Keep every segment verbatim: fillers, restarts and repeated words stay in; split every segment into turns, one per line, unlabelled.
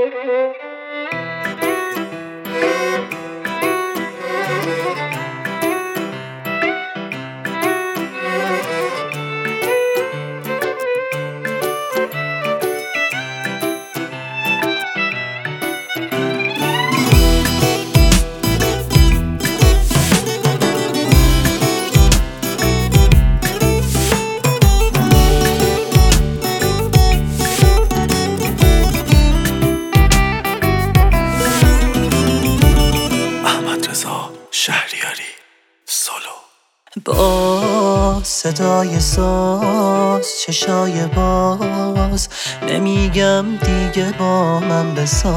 شهریاری سولو.
با صدای ساز چشای باز نمیگم دیگه با من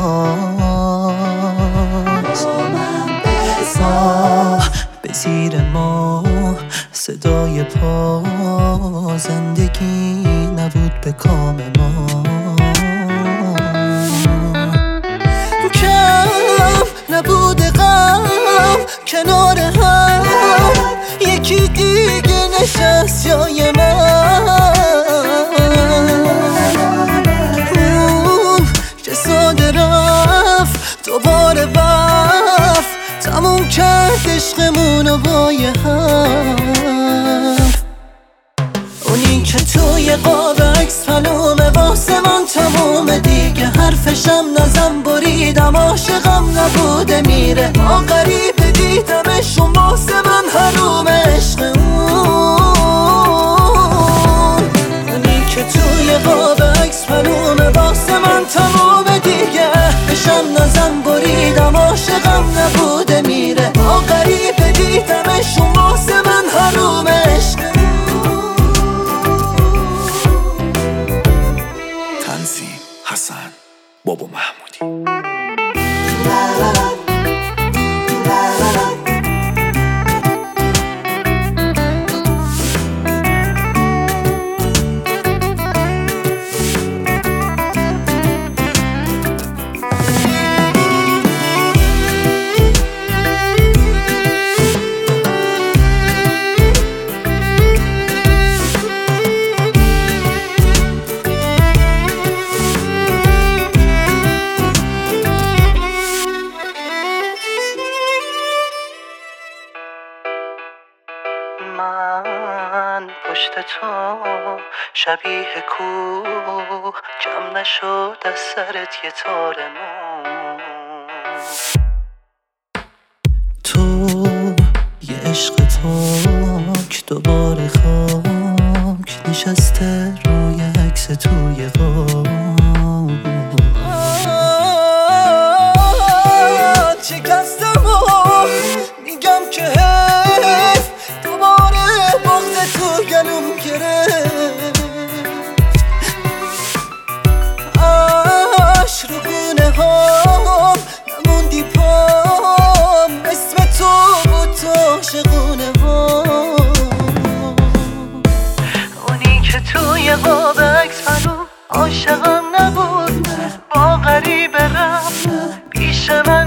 بساز، آه به زیر ما صدای پا زندگی نبود به کام ما، کم نبود غم کنار هم یکی دیگه نشست جای من، اون که ساده رفت دوباره بفت تموم کرد عشقمونو با یه هم، اونی که توی قاب عکس معلومه واسه من تمومه دیگه، حرفشم نزن بریدم عاشقم نبوده میره، ما غریبه دیدمشون واسه من حروم عشق اون، اونی که توی قاب عکس معلومه واسه من تمومه دیگه، حرفشم نزن بریدم عاشقم نبوده میره، ما غریبه دیدمشون واسه من حروم عشق اون.
تنظیم حسن بابا محمودی.
من پشت تو شبیه کوه کم نشد از سرت یه تار مو، تو یه عشق پاک دوباره خاک نشسته روی عکس توی غار، شکستم و میگم که حیف دوباره بغض تو گلوم گرفت، عشق رو گونه هام نموندی پام، اسم تو بود تو عاشقونه هام، اونی که توی قاب عکس معلوم عاشقم نبود با غریبه رفت پیش من